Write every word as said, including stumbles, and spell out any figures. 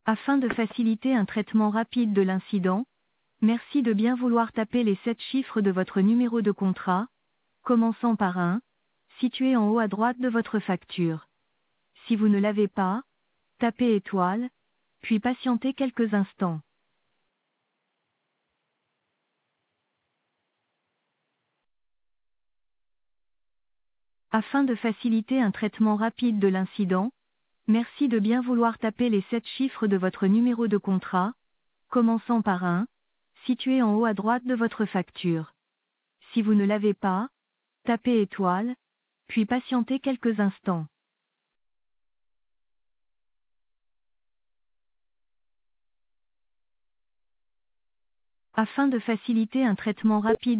Afin de faciliter un traitement rapide de l'incident, merci de bien vouloir taper les sept chiffres de votre numéro de contrat, commençant par un, situé en haut à droite de votre facture. Si vous ne l'avez pas, tapez étoile, puis patientez quelques instants. Afin de faciliter un traitement rapide de l'incident, merci de bien vouloir taper les sept chiffres de votre numéro de contrat, commençant par un, situé en haut à droite de votre facture. Si vous ne l'avez pas, tapez étoile, puis patientez quelques instants. Afin de faciliter un traitement rapide